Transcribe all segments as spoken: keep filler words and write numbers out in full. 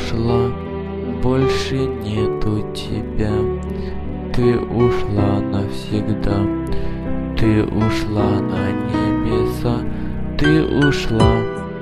ушла, больше нету тебя. Ты ушла навсегда, ты ушла на небеса, ты ушла,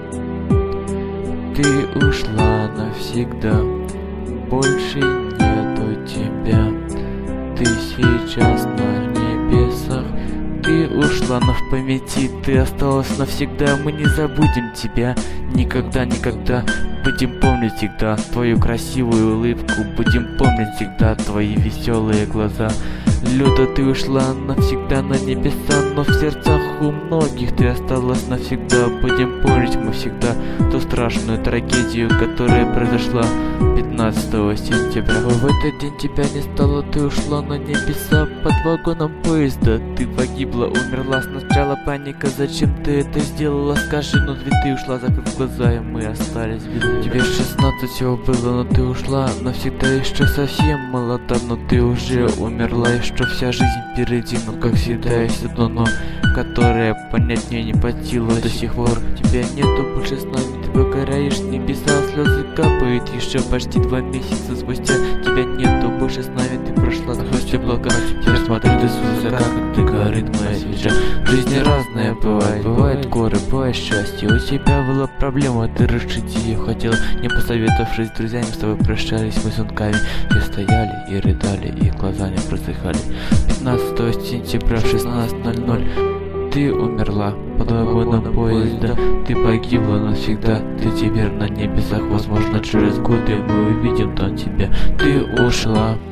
ты ушла навсегда, больше нету тебя. Ты сейчас на небесах, ты ушла, но в памяти ты осталась навсегда. Мы не забудем тебя никогда, никогда. Будем помнить всегда твою красивую улыбку, будем помнить всегда твои веселые глаза. Люда, ты ушла навсегда на небеса, но в сердцах у многих ты осталась навсегда. Будем помнить мы всегда ту страшную трагедию, которая произошла пятнадцатого сентября. В этот день тебя не стало, ты ушла на небеса под вагоном поезда. Ты погибла, умерла, сначала паника. Зачем ты это сделала, скажи, но ведь ты ушла, закрыв глаза, и мы остались без тебя. Тебе шестнадцать всего было, но ты ушла навсегда, еще совсем молода, но ты уже умерла, еще вся жизнь впереди. Но как всегда есть одно но, которое понять мне не под силу до сих пор. Тебя нету больше с нами, ты покоряешь небеса, слезы капают еще почти два месяца спустя. Тебя нету больше с нами, ты прошла сквозь облака. Теперь смотри ты с высока, как ты горит моя свеча. В жизни разное бывает, бывает горы, бывает счастье. У тебя была проблема, ты решить ее хотела, не посоветовавшись с друзьями, с тобой прощались мы с унками. Все стояли и рыдали, и глаза не просыхали. Пятнадцатого сентября в шестнадцать ноль ноль ты умерла под вагоном поезда. Ты погибла навсегда, ты теперь на небесах. Возможно, через годы мы увидим там тебя. Ты ушла.